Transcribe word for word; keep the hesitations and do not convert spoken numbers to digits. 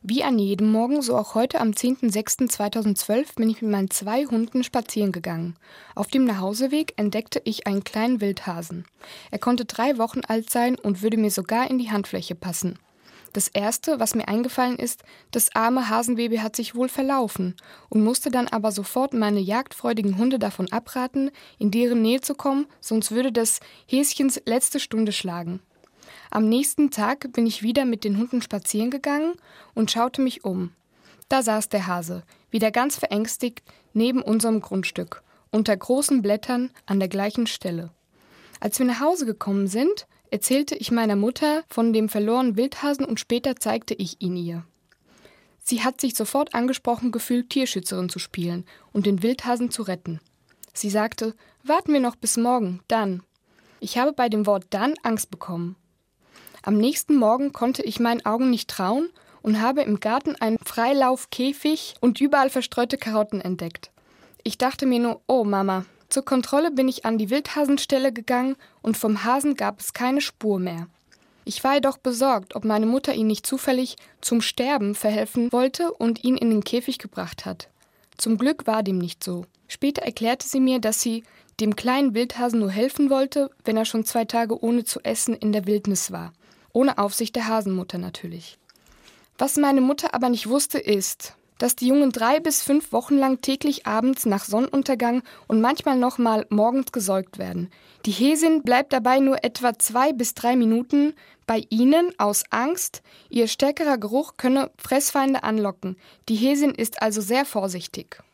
Wie an jedem Morgen, so auch heute am zehnten sechsten zweitausendzwölf bin ich mit meinen zwei Hunden spazieren gegangen. Auf dem Nachhauseweg entdeckte ich einen kleinen Wildhasen. Er konnte drei Wochen alt sein und würde mir sogar in die Handfläche passen. Das Erste, was mir eingefallen ist, das arme Hasenbaby hat sich wohl verlaufen und musste dann aber sofort meine jagdfreudigen Hunde davon abraten, in deren Nähe zu kommen, sonst würde das Häschens letzte Stunde schlagen. Am nächsten Tag bin ich wieder mit den Hunden spazieren gegangen und schaute mich um. Da saß der Hase, wieder ganz verängstigt, neben unserem Grundstück, unter großen Blättern an der gleichen Stelle. Als wir nach Hause gekommen sind, erzählte ich meiner Mutter von dem verlorenen Wildhasen und später zeigte ich ihn ihr. Sie hat sich sofort angesprochen gefühlt, Tierschützerin zu spielen und den Wildhasen zu retten. Sie sagte, warten wir noch bis morgen, dann. Ich habe bei dem Wort dann Angst bekommen. Am nächsten Morgen konnte ich meinen Augen nicht trauen und habe im Garten einen Freilaufkäfig und überall verstreute Karotten entdeckt. Ich dachte mir nur, oh Mama. Zur Kontrolle bin ich an die Wildhasenstelle gegangen und vom Hasen gab es keine Spur mehr. Ich war jedoch besorgt, ob meine Mutter ihn nicht zufällig zum Sterben verhelfen wollte und ihn in den Käfig gebracht hat. Zum Glück war dem nicht so. Später erklärte sie mir, dass sie dem kleinen Wildhasen nur helfen wollte, wenn er schon zwei Tage ohne zu essen in der Wildnis war. Ohne Aufsicht der Hasenmutter natürlich. Was meine Mutter aber nicht wusste, ist, dass die Jungen drei bis fünf Wochen lang täglich abends nach Sonnenuntergang und manchmal noch mal morgens gesäugt werden. Die Häsin bleibt dabei nur etwa zwei bis drei Minuten bei ihnen aus Angst, ihr stärkerer Geruch könne Fressfeinde anlocken. Die Häsin ist also sehr vorsichtig.